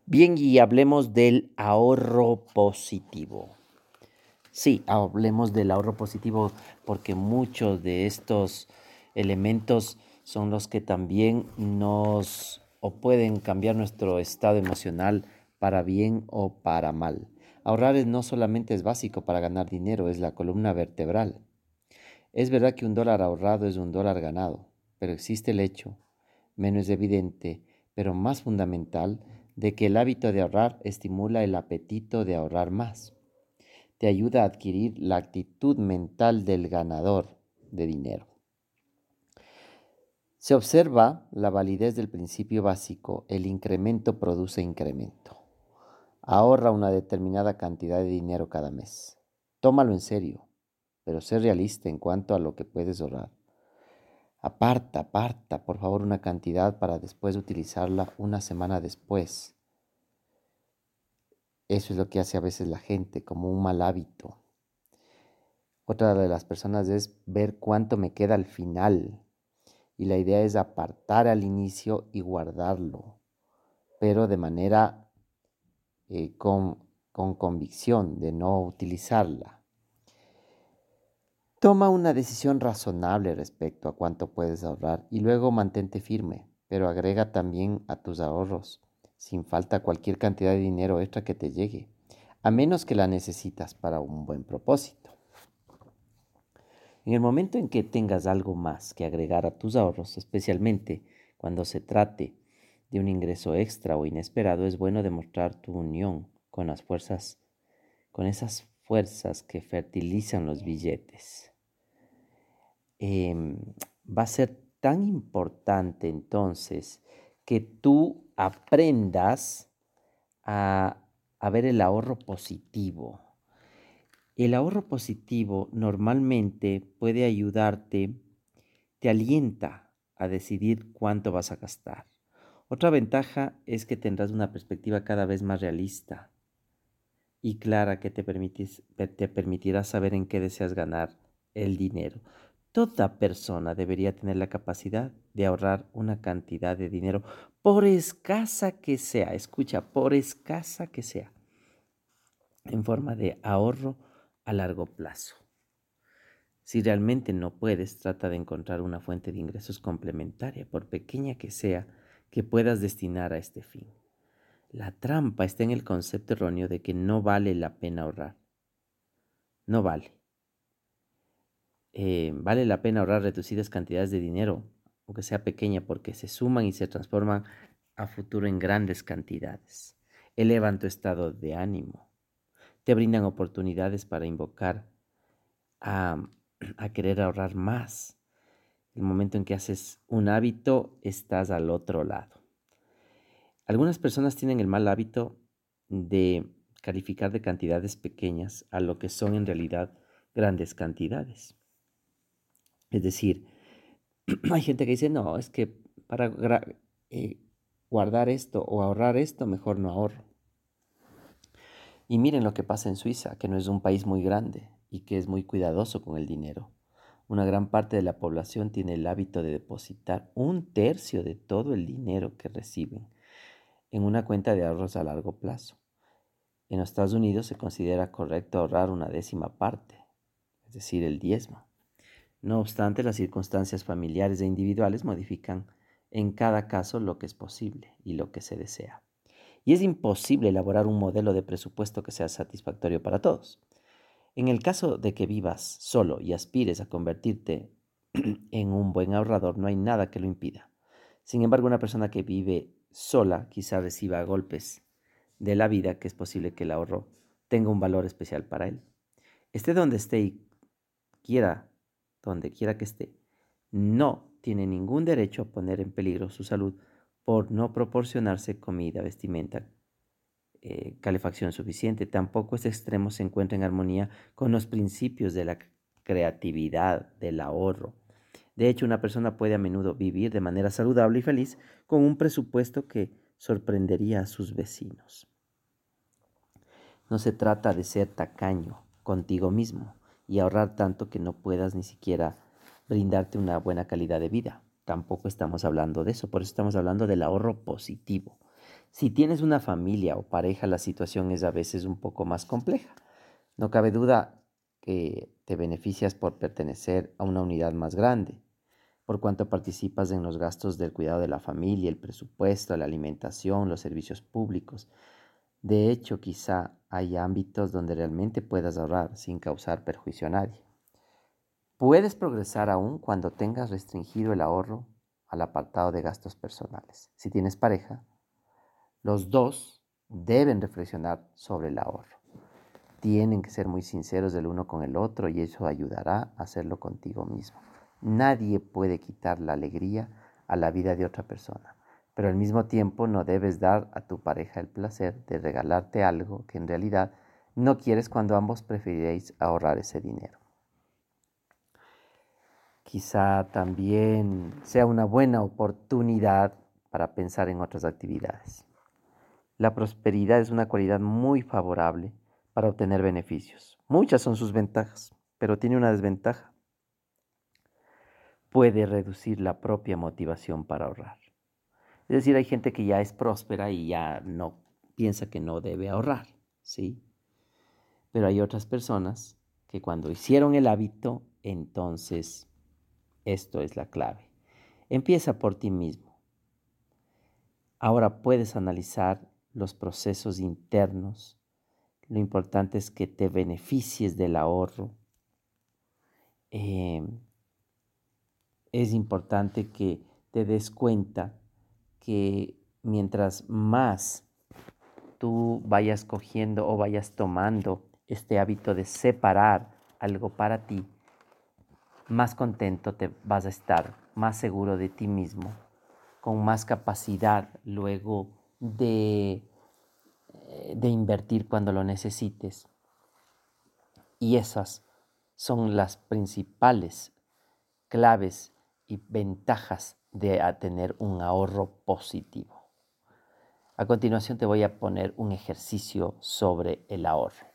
Bien, y hablemos del ahorro positivo. Sí, hablemos del ahorro positivo porque muchos de estos elementos son los que también nos o pueden cambiar nuestro estado emocional para bien o para mal. Ahorrar no solamente es básico para ganar dinero, es la columna vertebral. Es verdad que un dólar ahorrado es un dólar ganado, pero existe el hecho, menos evidente, pero más fundamental, de que el hábito de ahorrar estimula el apetito de ahorrar más. Te ayuda a adquirir la actitud mental del ganador de dinero. Se observa la validez del principio básico, el incremento produce incremento. Ahorra una determinada cantidad de dinero cada mes. Tómalo en serio, pero sé realista en cuanto a lo que puedes ahorrar. Aparta, por favor, una cantidad para después utilizarla una semana después. Eso es lo que hace a veces la gente, como un mal hábito. Otra de las personas es ver cuánto me queda al final. Y la idea es apartar al inicio y guardarlo, pero de manera con convicción de no utilizarla. Toma una decisión razonable respecto a cuánto puedes ahorrar y luego mantente firme, pero agrega también a tus ahorros, sin falta, cualquier cantidad de dinero extra que te llegue, a menos que la necesitas para un buen propósito. En el momento en que tengas algo más que agregar a tus ahorros, especialmente cuando se trate de un ingreso extra o inesperado, es bueno demostrar tu unión con las fuerzas, con esas fuerzas que fertilizan los billetes. Va a ser tan importante entonces que tú aprendas a ver el ahorro positivo. El ahorro positivo normalmente puede ayudarte, te alienta a decidir cuánto vas a gastar. Otra ventaja es que tendrás una perspectiva cada vez más realista y clara que te permitirá saber en qué deseas ganar el dinero. Toda persona debería tener la capacidad de ahorrar una cantidad de dinero, por escasa que sea, escucha, por escasa que sea, en forma de ahorro a largo plazo. Si realmente no puedes, trata de encontrar una fuente de ingresos complementaria, por pequeña que sea, que puedas destinar a este fin. La trampa está en el concepto erróneo de que no vale la pena ahorrar. No vale. Vale la pena ahorrar reducidas cantidades de dinero, aunque sea pequeña, porque se suman y se transforman a futuro en grandes cantidades. Elevan tu estado de ánimo. Te brindan oportunidades para invocar a, a querer ahorrar más. El momento en que haces un hábito, estás al otro lado. Algunas personas tienen el mal hábito de calificar de cantidades pequeñas a lo que son en realidad grandes cantidades. Es decir, hay gente que dice, no, es que para eh, guardar esto o ahorrar esto, mejor no ahorro. Y miren lo que pasa en Suiza, que no es un país muy grande y que es muy cuidadoso con el dinero. Una gran parte de la población tiene el hábito de depositar un tercio de todo el dinero que reciben en una cuenta de ahorros a largo plazo. En los Estados Unidos se considera correcto ahorrar una décima parte, es decir, el diezmo. No obstante, las circunstancias familiares e individuales modifican en cada caso lo que es posible y lo que se desea. Y es imposible elaborar un modelo de presupuesto que sea satisfactorio para todos. En el caso de que vivas solo y aspires a convertirte en un buen ahorrador, no hay nada que lo impida. Sin embargo, una persona que vive sola quizá reciba golpes de la vida, que es posible que el ahorro tenga un valor especial para él. Esté donde esté y quiera, donde quiera que esté, no tiene ningún derecho a poner en peligro su salud por no proporcionarse comida, vestimenta, calefacción suficiente. Tampoco este extremo se encuentra en armonía con los principios de la creatividad, del ahorro. De hecho, una persona puede a menudo vivir de manera saludable y feliz con un presupuesto que sorprendería a sus vecinos. No se trata de ser tacaño contigo mismo y ahorrar tanto que no puedas ni siquiera brindarte una buena calidad de vida. Tampoco estamos hablando de eso, por eso estamos hablando del ahorro positivo. Si tienes una familia o pareja, la situación es a veces un poco más compleja. No cabe duda que te beneficias por pertenecer a una unidad más grande, por cuanto participas en los gastos del cuidado de la familia, el presupuesto, la alimentación, los servicios públicos. De hecho, quizá hay ámbitos donde realmente puedas ahorrar sin causar perjuicio a nadie. Puedes progresar aún cuando tengas restringido el ahorro al apartado de gastos personales. Si tienes pareja, los dos deben reflexionar sobre el ahorro. Tienen que ser muy sinceros el uno con el otro y eso ayudará a hacerlo contigo mismo. Nadie puede quitar la alegría a la vida de otra persona, pero al mismo tiempo no debes dar a tu pareja el placer de regalarte algo que en realidad no quieres cuando ambos preferiréis ahorrar ese dinero. Quizá también sea una buena oportunidad para pensar en otras actividades. La prosperidad es una cualidad muy favorable para obtener beneficios. Muchas son sus ventajas, pero tiene una desventaja. Puede reducir la propia motivación para ahorrar. Es decir, hay gente que ya es próspera y ya no piensa que no debe ahorrar, ¿sí? Pero hay otras personas que cuando hicieron el hábito, entonces esto es la clave. Empieza por ti mismo. Ahora puedes analizar los procesos internos. Lo importante es que te beneficies del ahorro. Eh, es importante que te des cuenta que mientras más tú vayas cogiendo o vayas tomando este hábito de separar algo para ti, más contento te vas a estar, más seguro de ti mismo, con más capacidad luego de invertir cuando lo necesites. Y esas son las principales claves y ventajas de tener un ahorro positivo. A continuación te voy a poner un ejercicio sobre el ahorro.